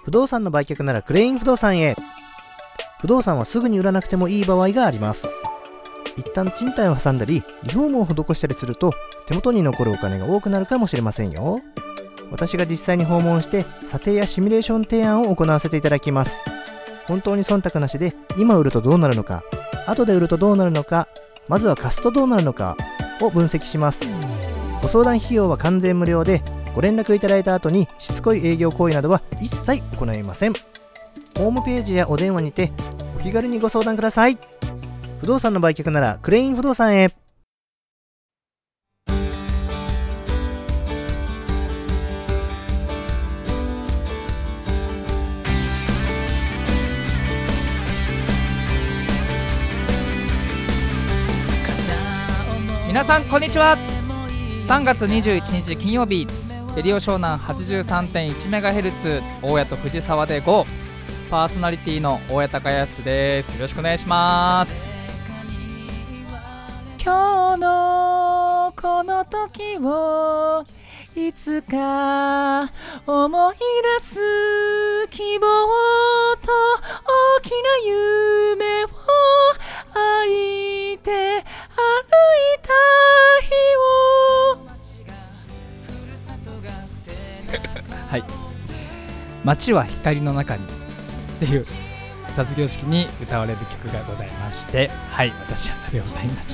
不動産の売却ならクレイン不動産へ。不動産はすぐに売らなくてもいい場合があります。一旦賃貸を挟んだりリフォームを施したりすると手元に残るお金が多くなるかもしれませんよ。私が実際に訪問して査定やシミュレーション提案を行わせていただきます。本当に忖度なしで今売るとどうなるのか、後で売るとどうなるのか、まずは貸すとどうなるのかを分析します。ご相談費用は完全無料で、ご連絡いただいた後にしつこい営業行為などは一切行いません。ホームページやお電話にてお気軽にご相談ください。不動産の売却ならクレイン不動産へ。 皆さんこんにちは。3月21日金曜日、レディオ湘南 83.1MHz 大谷と藤沢で GO。 パーソナリティの大谷孝康です。よろしくお願いします。今日のこの時をいつか思い出す、希望と大きな夢を抱いて歩いた日をはい、街は光の中にっていう卒業式に歌われる曲がございまして、はい、私はそれを歌いま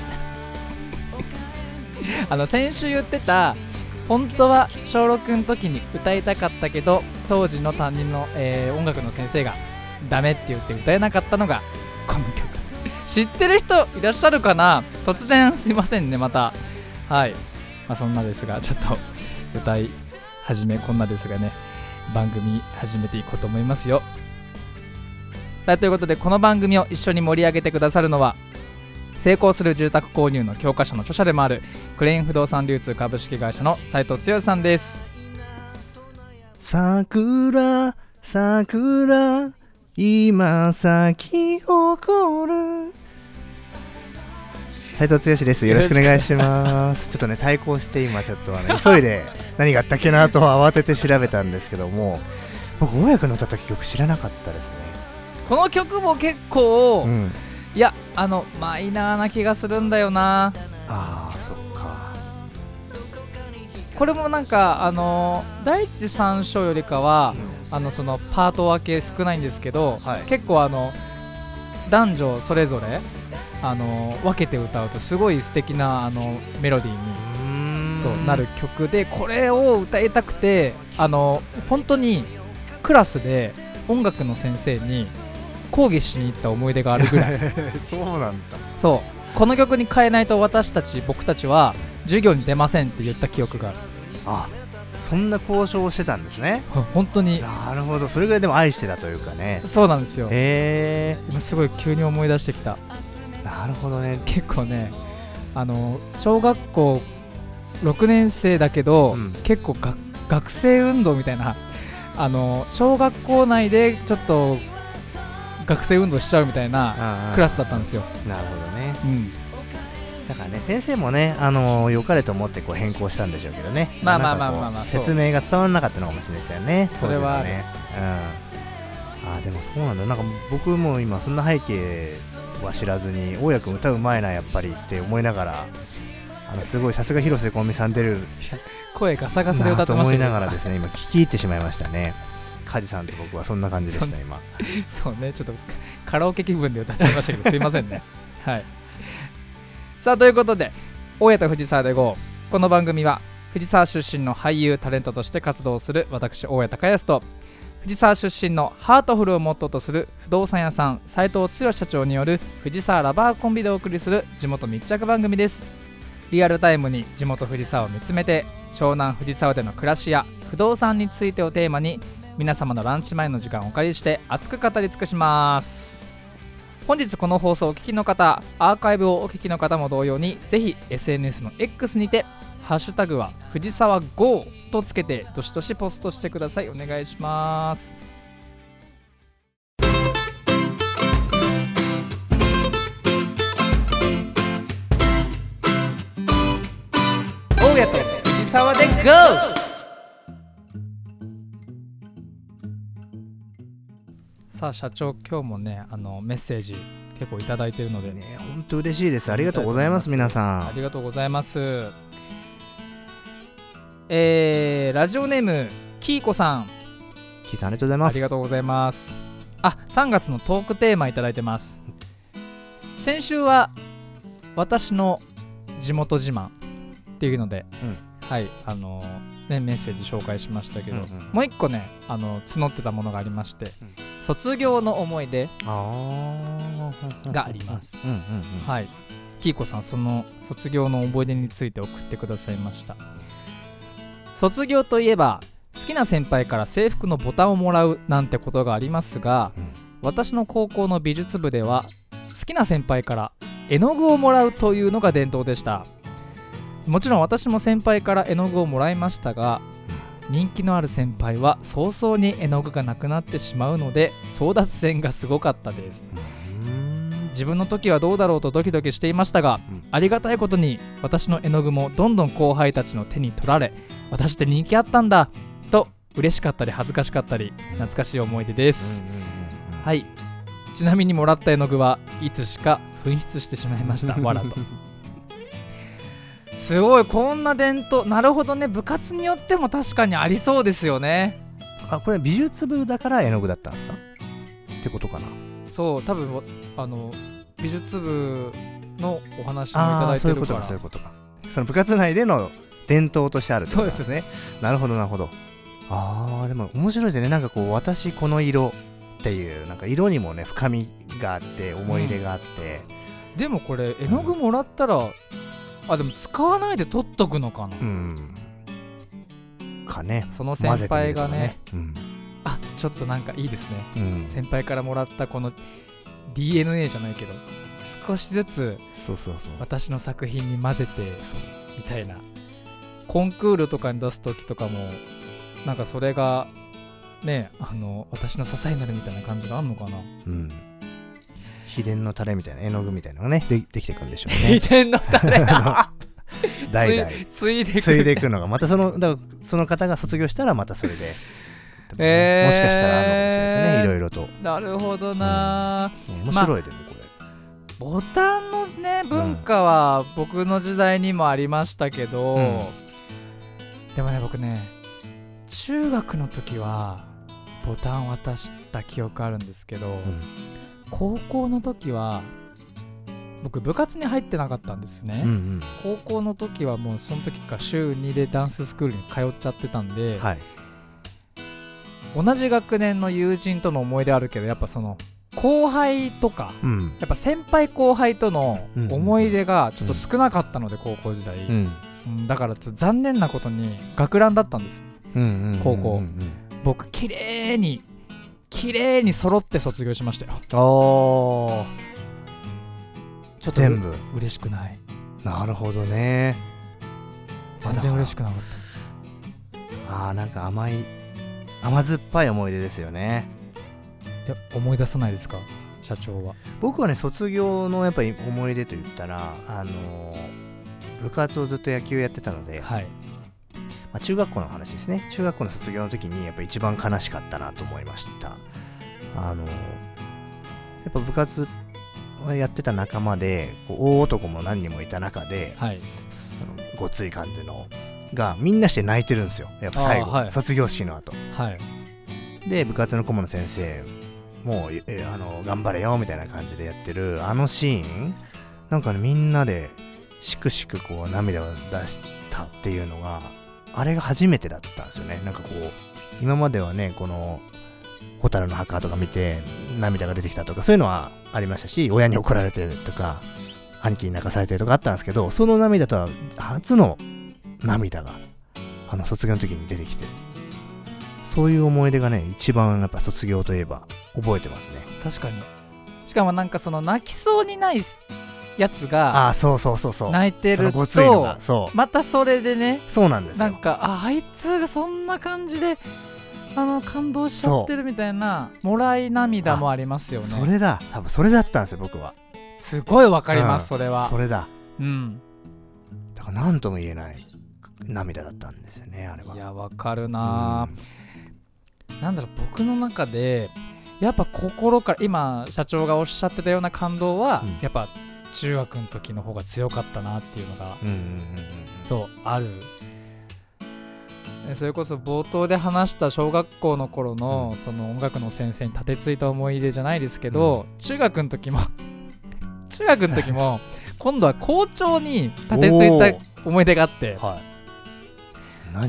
した先週言ってた、本当は小6の時に歌いたかったけど当時の担任の、音楽の先生がダメって言って歌えなかったのがこの曲。知ってる人いらっしゃるかな。突然すいませんね、また。はい、そんなですが、ちょっと歌い始めこんなですがね、番組始めていこうと思いますよ。さあ、ということでこの番組を一緒に盛り上げてくださるのは、成功する住宅購入の教科書の著者でもあるクレイン不動産流通株式会社の斉藤剛さんです。 桜桜今咲き誇る斉藤剛です。よろしくお願いしますちょっとね、対抗して今ちょっと急いで何があったっけなと慌てて調べたんですけども、僕大谷君の歌った曲知らなかったですね。 この曲も結構、いやマイナーな気がするんだよな。 そっか。 これもなんか第一三章よりかは、そのパート分け少ないんですけど、結構男女それぞれ分けて歌うとすごい素敵なメロディーにそうなる曲で、これを歌いたくて本当にクラスで音楽の先生に講義しに行った思い出があるぐらいそうなんだ。 そう、この曲に変えないと僕たちは授業に出ませんって言った記憶がある。 そんな交渉をしてたんですね。 本当に。 なるほど、それぐらいでも愛してたというかね。 そうなんですよ。 今すごい急に思い出してきた。 なるほどね。 結構ね、小学校6年生だけど、結構学生運動みたいな、小学校内でちょっと学生運動しちゃうみたいなクラスだったんですよ。 なるほどね。だからね、先生もね、良かれと思ってこう変更したんでしょうけどね。説明が伝わらなかったのかもしれないですよね。 それはね。でもそうなんだ。なんか僕も今そんな背景は知らずに、大谷君歌うまいなやっぱりって思いながら、すごいさすが広瀬香美さん出る声ガサガサで歌ってましたね。 と思いながらですね、今聞き入ってしまいましたね。梶さんと僕はそんな感じでした今。 そうね、ちょっとカラオケ気分で歌っちゃいましたけどすいませんねはい。さあ、ということで大谷と藤沢で GO。 この番組は藤沢出身の俳優タレントとして活動する私大谷孝康と、藤沢出身のハートフルをモットーとする不動産屋さん斉藤剛社長による藤沢ラバーコンビでお送りする地元密着番組です。リアルタイムに地元藤沢を見つめて、湘南藤沢での暮らしや不動産についてをテーマに、皆様のランチ前の時間をお借りして熱く語り尽くします。本日この放送をお聞きの方、アーカイブをお聞きの方も同様に、ぜひ SNS の X にてハッシュタグは藤沢 GO とつけてどしどしポストしてください。お願いします。大谷と藤沢で GO。 さあ社長、今日もねメッセージ結構いただいてるのでね、本当嬉しいです。ありがとうございます。皆さんありがとうございます。ラジオネームキーコさん、 キーさんありがとうございます。 ありがとうございます。3月のトークテーマいただいてます。先週は私の地元自慢っていうので、はいメッセージ紹介しましたけど、もう一個ね募ってたものがありまして、卒業の思い出があります。はい、キーコさん、その卒業の思い出について送ってくださいました。卒業といえば好きな先輩から制服のボタンをもらうなんてことがありますが、私の高校の美術部では好きな先輩から絵の具をもらうというのが伝統でした。もちろん私も先輩から絵の具をもらいましたが、人気のある先輩は早々に絵の具がなくなってしまうので争奪戦がすごかったです。自分の時はどうだろうとドキドキしていましたが、ありがたいことに私の絵の具もどんどん後輩たちの手に取られ、私って人気あったんだと嬉しかったり恥ずかしかったり懐かしい思い出です。はい、ちなみにもらった絵の具はいつしか紛失してしまいました。わらとすごい、こんな伝統、なるほどね。部活によっても確かにありそうですよね。 これ美術部だから絵の具だったんですかってことかな。 そう、多分美術部のお話もいただいてるから。 そういうことか。その部活内での伝統としてあるってことですね。なるほど。でも面白いですね。なんかこう、私この色っていう、なんか色にもね深みがあって思い出があって、 でもこれ絵の具もらったら、でも使わないで取っとくのかな。 かね。 その先輩がね、ちょっとなんかいいですね。 先輩からもらったこの DNA じゃないけど、少しずつ私の作品に混ぜてみたいな。コンクールとかに出す時とかもなんかそれがね、私の支えになるみたいな感じがあんのかな。 秘伝のタレみたいな、絵の具みたいなのがねできていくんでしょうね。 秘伝のタレ代々 継いでいくのが、またその方が卒業したらまたそれで、もしかしたらあるのかもしれないですね、いろいろと。 なるほどな。 面白いでもこれ、 ボタンのね文化は僕の時代にもありましたけど、でもね、僕ね中学の時はボタン渡した記憶あるんですけど、高校の時は僕部活に入ってなかったんですね。高校の時はもうその時から週2でダンススクールに通っちゃってたんで、同じ学年の友人との思い出あるけど、やっぱその後輩とか、やっぱ先輩後輩との思い出がちょっと少なかったので、高校時代、だからちょっと残念なことに学ランだったんです、高校。僕綺麗に揃って卒業しましたよ。ちょっと全部嬉しくない。 なるほどね。 全然嬉しくなかった。 なんか甘酸っぱい思い出ですよね。 いや、思い出さないですか、社長は。 僕はね、卒業のやっぱり思い出といったら、部活をずっと野球やってたので、中学校の話ですね。中学校の卒業の時にやっぱ一番悲しかったなと思いました。やっぱ部活をやってた仲間で大男も何人もいた中で、そのごつい感じのがみんなして泣いてるんですよ、やっぱ最後、卒業式の後、で部活の顧問の先生も頑張れよみたいな感じでやってるあのシーン、なんかね、みんなでしくしくこう涙を出したっていうのが、あれが初めてだったんですよね。なんかこう、今まではね、この蛍の墓とか見て涙が出てきたとかそういうのはありましたし、親に怒られてとか兄貴に泣かされてとかあったんですけど、その涙とは初の涙が卒業の時に出てきて、そういう思い出がね、一番やっぱ卒業といえば覚えてますね。 確かに。しかもなんかその泣きそうにないやつが泣いてると、またそれでね、 そうなんですよ。 なんかあいつがそんな感じで感動しちゃってるみたいなもらい涙もありますよね。 それだ、多分それだったんですよ、僕は。 すごいわかります、それは。 それだ。だから何とも言えない涙だったんですよね、あれは。 いや、わかるな。なんだろう、僕の中でやっぱ心から今社長がおっしゃってたような感動は、 うんやっぱ中学の時の方が強かったなっていうのが、 うんうんうんそうある。それこそ冒頭で話した小学校の頃の、その音楽の先生に立てついた思い出じゃないですけど、中学の時も今度は校長に立てついた思い出があって、 はい、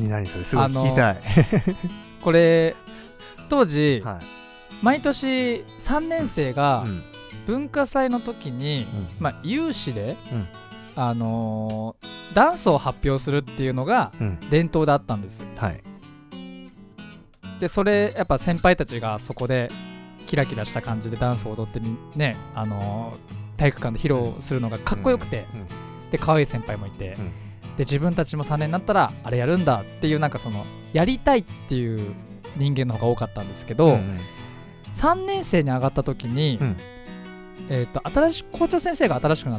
何それすごい聞きたい。 これ当時、 はい、 毎年3年生がうん文化祭の時に、 うん有志で、 うんダンスを発表するっていうのがうん伝統であったんです。 はい、 でそれやっぱ先輩たちがそこでキラキラした感じでダンスを踊ってね、体育館で披露するのがかっこよくて、で可愛い先輩もいて、で自分たちも3年になったらあれやるんだっていう、なんかそのやりたいっていう人間の方が多かったんですけど、3年生に上がった時に、新しい校長先生が新しくなって、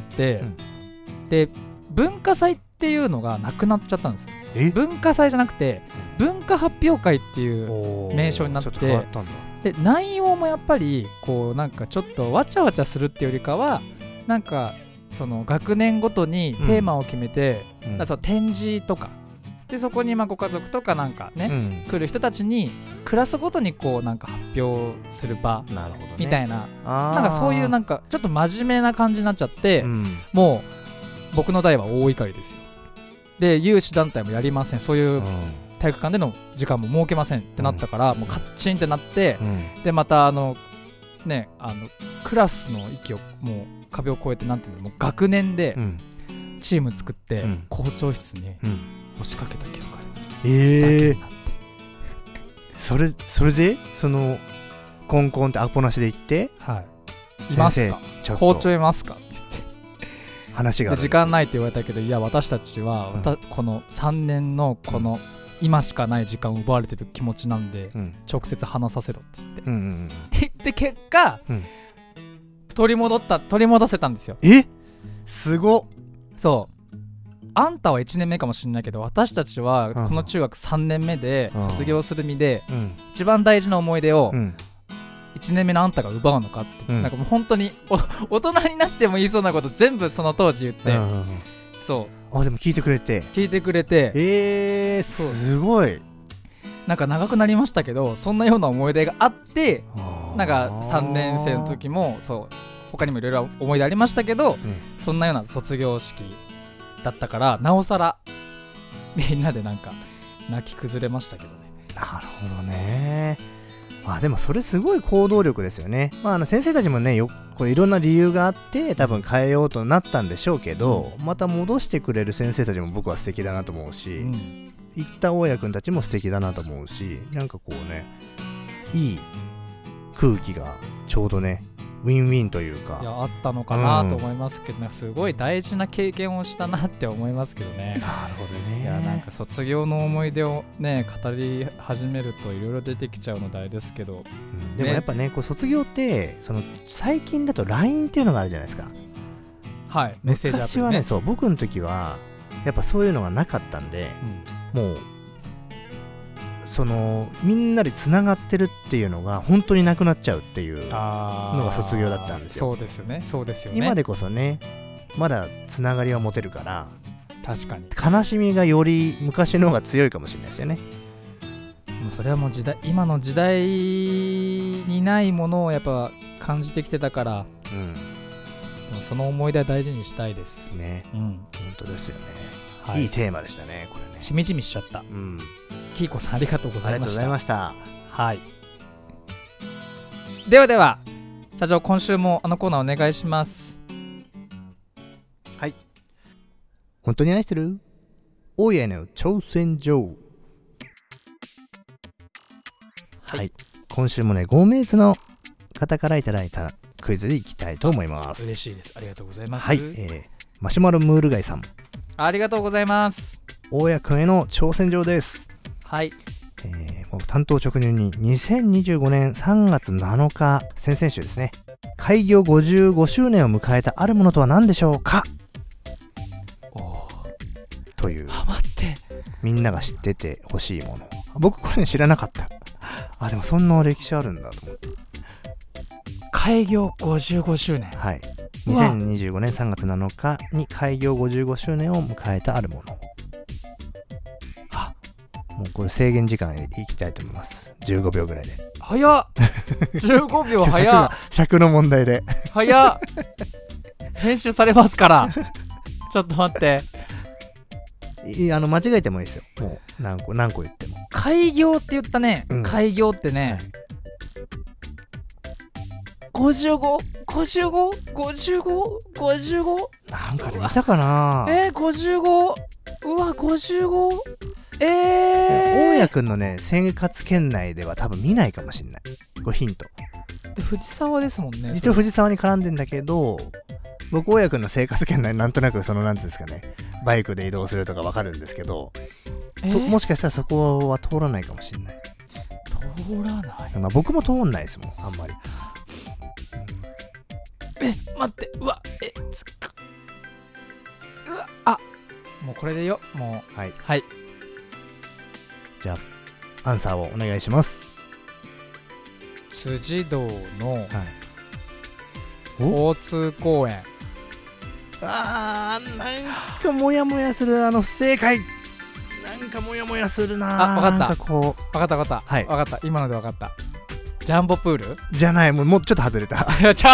で文化祭っていうのがなくなっちゃったんです。文化祭じゃなくて文化発表会っていう名称になって、で内容もやっぱりこうなんかちょっとわちゃわちゃするっていうよりかは、なんかその学年ごとにテーマを決めて、その展示とかで、そこにご家族とかなんかね、来る人たちにクラスごとにこうなんか発表する場みたいな、なんかそういうなんかちょっと真面目な感じになっちゃって、もう僕の代は大怒りですよ。で有志団体もやりません、そういう体育館での時間も設けませんってなったから、もうカッチンってなって、でまたクラスの域をもう壁を越えて、なんていうの、もう学年でチーム作って、校長室に押しかけた記憶があります。ざけんなって。 それでそのコンコンってアポなしで行って、 いますか、校長いますかって言って話が時間ないって言われたけど、いや私たちは、この3年のこの今しかない時間を奪われてる気持ちなんで、直接話させろっつって、で結果、取り戻せたんですよ。 すごっ。 そうあんたは1年目かもしれないけど、私たちはこの中学3年目で卒業する身で、一番大事な思い出を1年目のあんたが奪うのかって、なんかもう本当に大人になっても言いそうなこと全部その当時言って、 でも聞いてくれて、すごい。 なんか長くなりましたけど、そんなような思い出があって、なんか3年生の時も他にもいろいろ思い出ありましたけど、そんなような卒業式だったから、なおさらみんなでなんか泣き崩れましたけどね。 なるほどね。でもそれすごい行動力ですよね。先生たちもね、これいろんな理由があって多分変えようとなったんでしょうけど、また戻してくれる先生たちも僕は素敵だなと思うし、行った大家君たちも素敵だなと思うし、なんかこうね、いい空気がちょうどね、ウィンウィンというか、 あったのかなと思いますけど、すごい大事な経験をしたなって思いますけどね。 なるほどね。 なんか卒業の思い出をね語り始めるといろいろ出てきちゃうのであれですけど、 でもやっぱね、こう卒業って最近だと LINE っていうのがあるじゃないですか。 メッセージアプリね。 昔はね、僕の時はやっぱそういうのがなかったんで、もうみんなでつながってるっていうのが本当になくなっちゃうっていうのが卒業だったんですよ。 そうですよね。 今でこそね、まだつながりは持てるから、 確かに悲しみがより昔の方が強いかもしれないですよね。 もうそれはもう今の時代にないものをやっぱ感じてきてたから、もうその思い出は大事にしたいですね。本当ですよね。いいテーマでしたね、これね。 しみじみしちゃった。キーコさんありがとうございました。 ありがとうございました。 では社長、今週もコーナーお願いします。 本当に愛してる大家の挑戦状。今週もね、5名の方からいただいたクイズでいきたいと思います。 嬉しいです。ありがとうございます。 マシュマロムール貝さん、 ありがとうございます。 大家くんへの挑戦状です。もう担当直入に2025年3月7日、先々週ですね、開業55周年を迎えたあるものとは何でしょうかという、みんなが知っててほしいもの。僕これ知らなかった。でもそんな歴史あるんだと思って。 開業55周年。 はい。2025年3月7日に開業55周年を迎えたあるもの。もうこれ制限時間いきたいと思います。15秒ぐらいで。 早っ15秒早っ尺の問題で。 早っ編集されますからちょっと待って。 間違えてもいいですよ。もう何個言っても。 開業って言ったね、 うん、 開業ってね、はい、55 なんかで見たかな。 55、うわ55、 大家くんのね生活圏内では多分見ないかもしんない。これヒントで藤沢ですもんね。 一応藤沢に絡んでんだけど、僕大家くんの生活圏内なんとなくそのなんていうんですかね、バイクで移動するとかわかるんですけど、もしかしたらそこは通らないかもしれない。 通らない、 まあ、僕も通んないですもんあんまり、 待って、うわうわ、あ、もうこれでよ、もうはい、 はい、 じゃあアンサーをお願いします。 辻堂のはい、 交通公園。 なんかモヤモヤする不正解。なんかモヤモヤするな。 あ、わかった。 なんかこう、 わかった。はい。わかった。今のでわかった。ジャンボプール？ じゃない、もうちょっと外れた。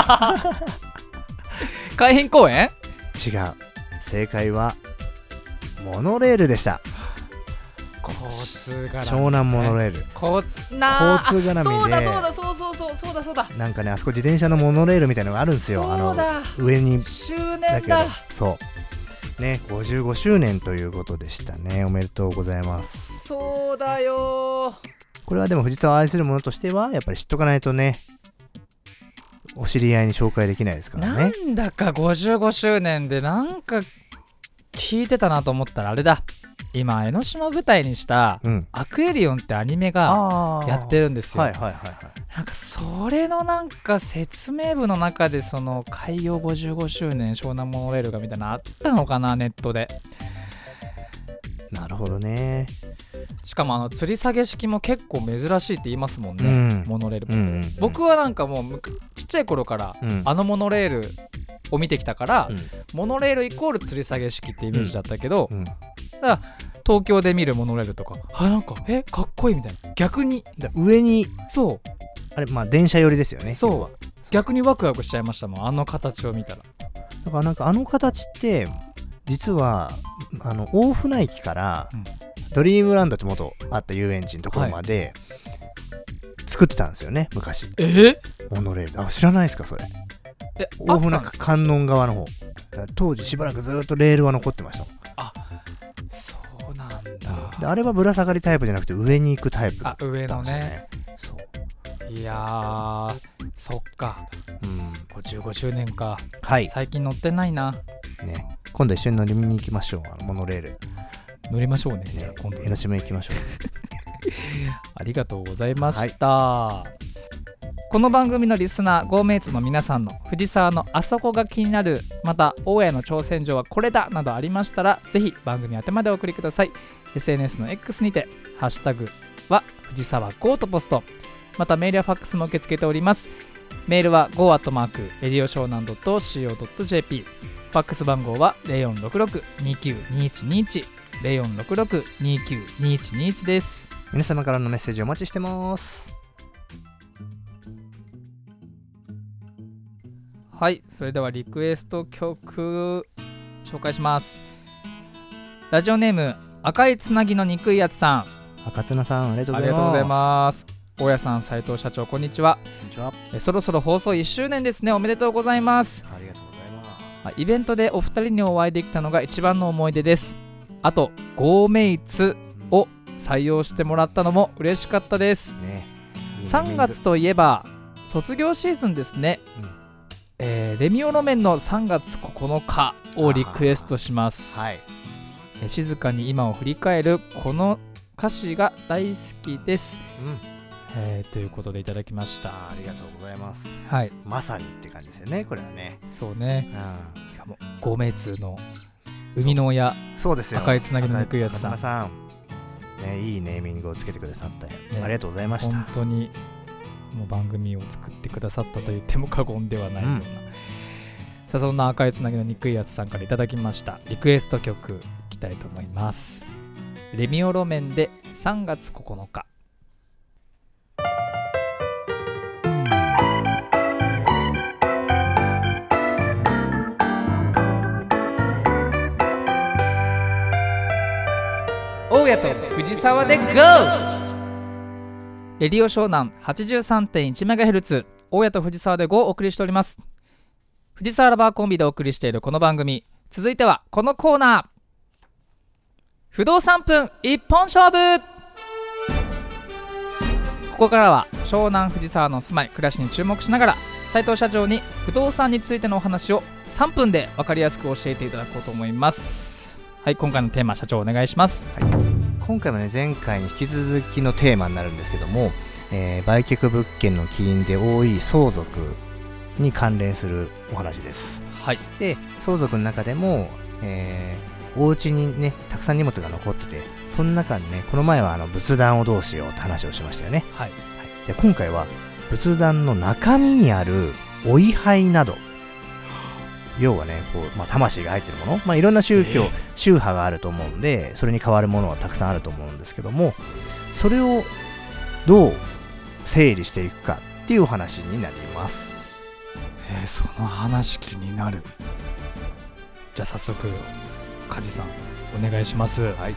海浜公園？ 違う。正解はモノレールでした。 交通絡み、ね、 湘南モノレール。交通絡みで。 そうだ。 なんかね、あそこ自転車のモノレールみたいなのがあるんですよ。上に。 周年だ。 そうね、55周年ということでしたね。おめでとうございます。 そうだよ。 これはでも藤沢を愛する者としてはやっぱり知っとかないとね、お知り合いに紹介できないですからね。 なんだか55周年でなんか聞いてたなと思ったらあれだ、今江ノ島舞台にしたアクエリオンってアニメがやってるんですよ。なんかそれのなんか説明文の中でその開業55周年湘南モノレールがみたいなのあったのかな、ネットで。 なるほどね。 しかも吊り下げ式も結構珍しいって言いますもんね、モノレール、僕はなんかもうちっちゃい頃から、モノレールを見てきたから、モノレールイコール吊り下げ式ってイメージだったけど、だから東京で見るモノレールとかなんかかっこいいみたいな、逆に上に、 そうあれ、まあ電車寄りですよね。 そう逆にワクワクしちゃいましたもん、あの形を見たら。 だからなんか形って実は大船駅から、ドリームランドって元あった遊園地のところまで、作ってたんですよね昔。モノレール。知らないですかそれ。大船観音側の方。当時しばらくずっとレールは残ってましたもん。 そうなんだ。 であれはぶら下がりタイプじゃなくて上に行くタイプだったんですよね。 上のね。そう。いやー、そっか。55周年か。はい。最近乗ってないな。 ね。今度一緒に乗りに行きましょう。モノレール。 乗りましょうね。じゃあ今度江ノ島行きましょう。 ありがとうございました。この番組のリスナーゴーメイツの皆さんの藤沢のあそこが気になる、また大家の挑戦状はこれだなどありましたら、ぜひ番組宛てまでお送りください。 SNS の X にてハッシュタグは藤沢ゴーとポスト、またメールやファックスも受け付けております。メールは go@radioshonan.co.jp、 ファックス番号は 0466-292121 0466-292121 です。 皆様からのメッセージお待ちしてます。 はい、それではリクエスト曲紹介します。ラジオネーム赤いつなぎの憎いやつさん。 赤綱さん、ありがとうございます。大家さん、斉藤社長、こんにちは。そろそろ放送1周年ですね。おめでとうございます。 ありがとうございます。 イベントでお二人にお会いできたのが一番の思い出です。あとゴーメイツを採用してもらったのも嬉しかったです、3月といえば卒業シーズンですね。レミオロメンの3月9日をリクエストします。静かに今を振り返るこの歌詞が大好きです、ということでいただきました。 ありがとうございます。まさにって感じですよね、これはね。 そうね。しかもゴーメイツの生みの親、 そうですよ、 赤いつなぎの憎いやつさん、 いいネーミングをつけてくださったよ、ありがとうございました。 本当にの番組を作ってくださったと言っても過言ではないような、さあそんな赤いつなぎの憎いやつさんからいただきましたリクエスト曲いきたいと思います。レミオロメンで3月9日。大家と藤沢で GO！ レディオ湘南 83.1MHz 大家と藤沢で GO をお送りしております。藤沢ラバーコンビでお送りしているこの番組、続いてはこのコーナー、不動産分一本勝負。ここからは湘南藤沢の住まい暮らしに注目しながら、斉藤社長に不動産についてのお話を3分で分かりやすく教えていただこうと思います。はい、今回のテーマ、社長お願いします。 はい、今回もね、前回に引き続きのテーマになるんですけども、売却物件の起因で多い相続に関連するお話です。 はい、 で相続の中でも、お家にねたくさん荷物が残ってて、その中にね、この前は仏壇をどうしようって話をしましたよね。 はい、 で今回は仏壇の中身にあるお位牌など、要はねこう、魂が入ってるもの、いろんな宗教、宗派があると思うんで、それに変わるものはたくさんあると思うんですけども、それをどう整理していくかっていうお話になります。 その話気になる。じゃあ早速梶さんお願いします。 はい、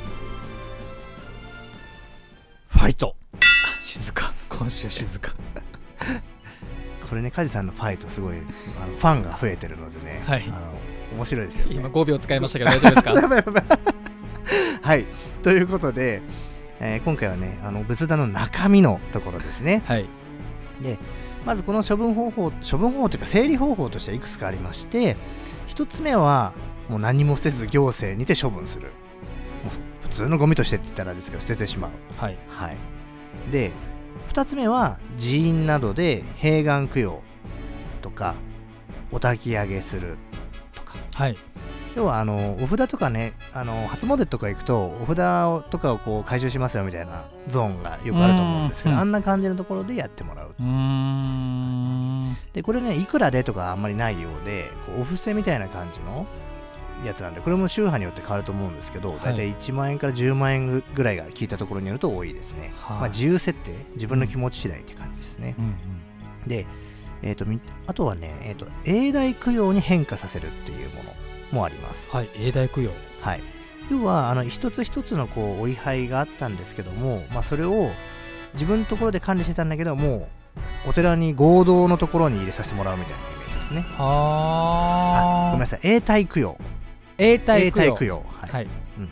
ファイト。静か、今週静か。 これね、梶さんのファイトすごいファンが増えてるのでね、 はい、 面白いですよね。 今5秒使いましたけど大丈夫ですか？ やばいやばいはい、ということで、今回はね仏壇の中身のところですね。 はい、でまずこの処分方法というか整理方法としてはいくつかありまして、一つ目はもう何もせず行政にて処分する。もう普通のゴミとしてって言ったらですけど捨ててしまう。 はい、 はい、で2つ目は寺院などで閉願供養とかお焚き上げするとか、 はい、 要はお札とかね、初詣とか行くとお札とかをこう回収しますよみたいなゾーンがよくあると思うんですけど、あんな感じのところでやってもらう。でこれね、いくらでとかあんまりないようで、こうお布施みたいな感じのやつなんで、これも宗派によって変わると思うんですけど、だいたい1万円から10万円ぐらいが聞いたところによると多いですね。自由設定、自分の気持ち次第って感じですね。で、あとはね、永代供養に変化させるっていうものもあります。 はい、永代供養。 はい、要は一つ一つのこうお位牌があったんですけども、それを自分のところで管理してたんだけども、お寺に合同のところに入れさせてもらうみたいなイメージですね。ごめんなさい、永代供養。永代供養。はい。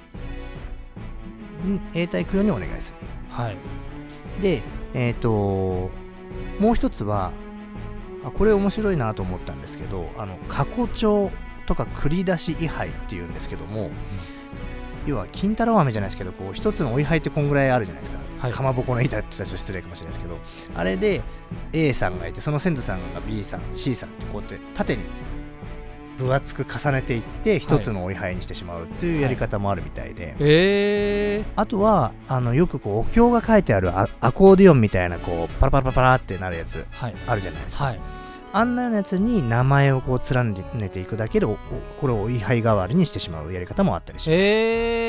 永代供養にお願いする。はい。で、もう一つは、これ面白いなと思ったんですけど、過去帳とか繰り出し位牌っていうんですけども、要は金太郎飴じゃないですけど、こう一つのお位牌ってこんぐらいあるじゃないですか。はい、かまぼこの板って言ったら失礼かもしれないですけど、あれで A さんがいて、その先祖さんが B さん C さんってこうやって縦に分厚く重ねていって一つのお位牌にしてしまうっていうやり方もあるみたいで、あとはよくこうお経が書いてあるアコーディオンみたいなこうパラパラパラパラってなるやつあるじゃないですか。はい、あんなようなやつに名前をこう連ねていくだけでこれを位牌代わりにしてしまうやり方もあったりします。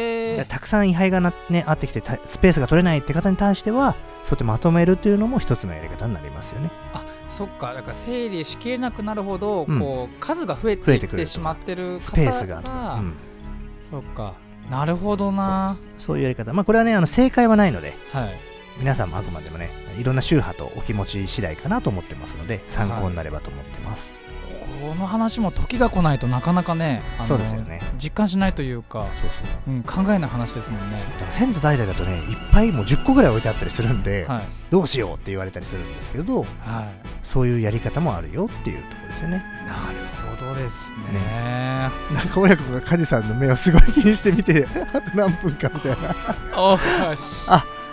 たくさん位牌があってきてスペースが取れないって方に対しては、そうやってまとめるというのも一つのやり方になりますよね。あ、 そっか。だから整理しきれなくなるほど、こう数が増えていってしまってる方がスペースがとか、 そっか、なるほどな。 そういうやり方、これはね正解はないので、はい、皆さんもあくまでもねいろんな宗派とお気持ち次第かなと思ってますので、参考になればと思ってます。 この話も時が来ないとなかなかね、 そうですよね、 実感しないというか、考えない話ですもんね。 だから先祖代々だとね、いっぱいもう10個ぐらい置いてあったりするんで、どうしようって言われたりするんですけど、そういうやり方もあるよっていうところですよね。 なるほどですね。 なんか親子が梶さんの目をすごい気にしてみてあと何分かみたいなよし、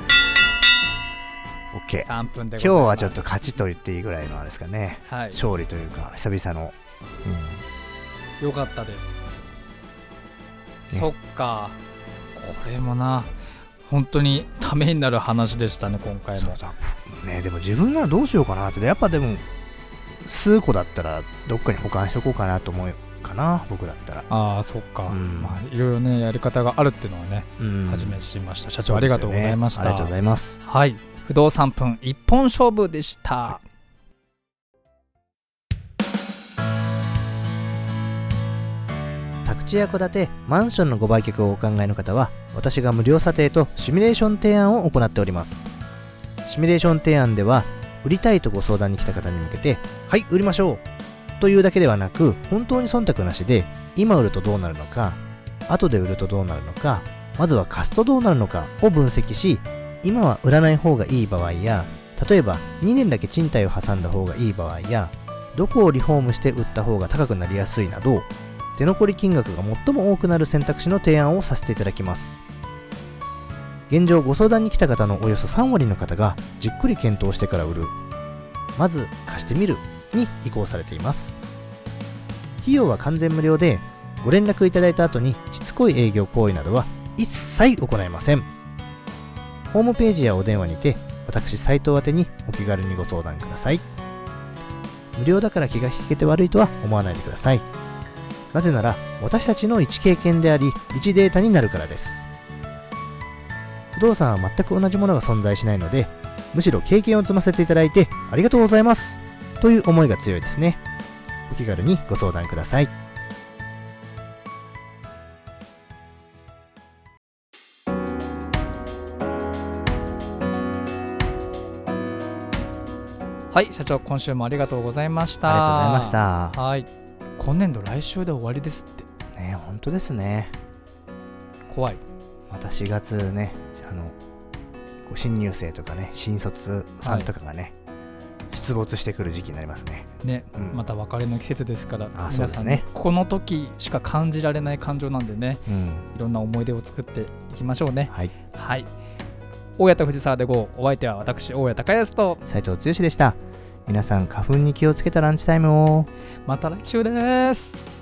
OK、 3分でございます。 今日はちょっと勝ちと言っていいぐらいのあれですかね、勝利というか久々の、 よかったです、そっか。これもな、 本当にためになる話でしたね今回も。 ね、でも自分ならどうしようかなって、やっぱでも数個だったらどっかに保管しとこうかなと思うかな、僕だったら。 ああそっか、 まあいろいろねやり方があるっていうのはね、初めて知りました。社長ありがとうございました。 ありがとうございます。 はい、不動産分一本勝負でした。 宅地や戸建て、マンションのご売却をお考えの方は、私が無料査定とシミュレーション提案を行っております。シミュレーション提案では、売りたいとご相談に来た方に向けて、はい、売りましょうというだけではなく、本当に忖度なしで、今売るとどうなるのか、後で売るとどうなるのか、まずは貸すとどうなるのかを分析し、今は売らない方がいい場合や、例えば2年だけ賃貸を挟んだ方がいい場合や、どこをリフォームして売った方が高くなりやすいなど、手残り金額が最も多くなる選択肢の提案をさせていただきます。現状ご相談に来た方のおよそ3割の方がじっくり検討してから売る、まず貸してみるに移行されています。費用は完全無料で、ご連絡いただいた後にしつこい営業行為などは一切行いません。ホームページやお電話にて私斉藤宛てにお気軽にご相談ください。無料だから気が引けて悪いとは思わないでください。なぜなら私たちの一経験であり一データになるからです。不動産は全く同じものが存在しないので、むしろ経験を積ませていただいてありがとうございますという思いが強いですね。お気軽にご相談ください。 はい、社長今週もありがとうございました。 ありがとうございました。 はい、今年度来週で終わりですってね。本当ですね。 怖い。 また4月ね、新入生とかね、新卒さんとかがね、出没してくる時期になりますね。 ね、また別れの季節ですから、 そうですね、 この時しか感じられない感情なんでね、いろんな思い出を作っていきましょうね。はい、はい、大谷と藤沢で GO、 お相手は私大谷高安と斉藤剛でした。皆さん花粉に気をつけたランチタイムを。 また来週です。